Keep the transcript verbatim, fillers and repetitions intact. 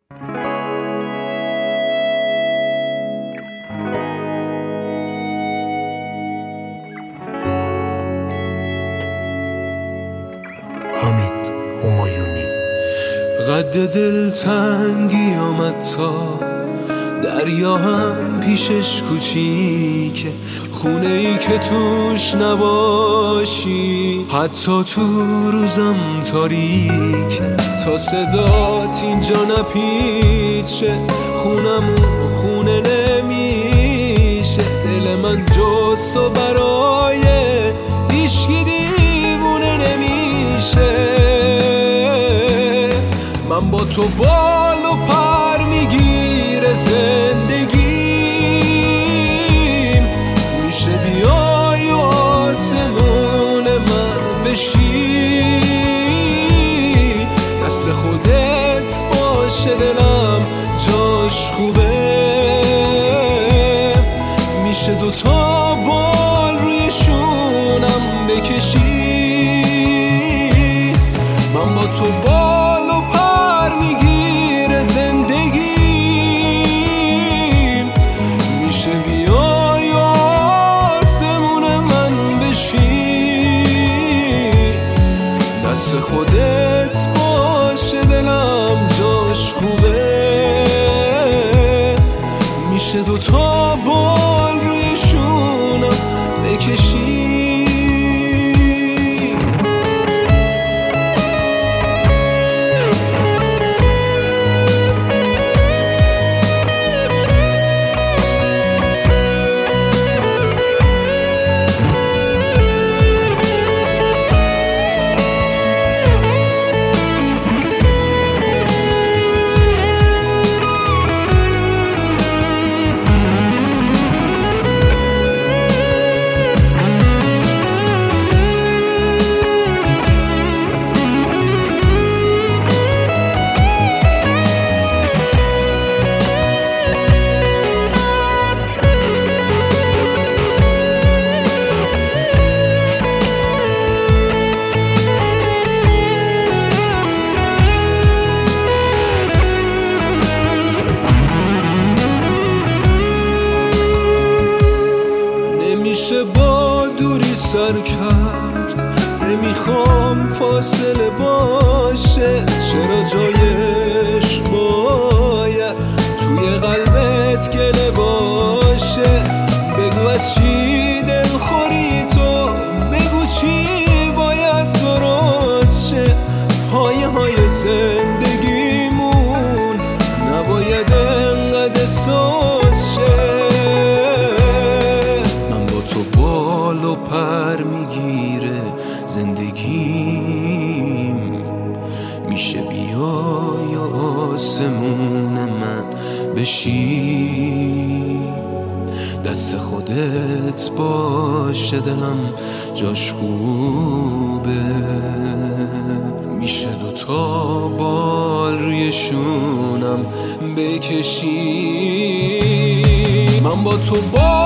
حمید همایونی. قد دلتنگی آمد تا دریا هم پیشش کوچیکه، خونه ای که توش نباشی حتی تو روزم تاریکه. تا صدات اینجا نپیچه خونمون خونه نمیشه، دل من جز تو برای هیچکی دیوونه نمیشه. من با تو بال و پر میگیره زندگیم، میشه بیای و آسمون من بشی، دست خودت باشه دلم جاش خوبه، میشه دوتا بال روی شونم بکشی. من با تو بال و پر میگیره زندگیم، میشه بیای و آسمون من بشی، دست خودت باشه دلم جاش خوبه، میشه دوتا بال روی شونم بکشی. نمیشه با دوری سر کرد، نمیخوام فاصله باشه، چرا جایش باید توی قلبت گله باشه. بگو از چی دلخوری تو، بگو چی باید درست شه، پایه های زندگیمون نباید انقدر سوز شه. و پر میگیره زندگیم، میشه بیای و آسمون من بشی، دست خودت باشه دلم جاش خوبه، میشه دوتا بال روی شونم بکشی. من با تو با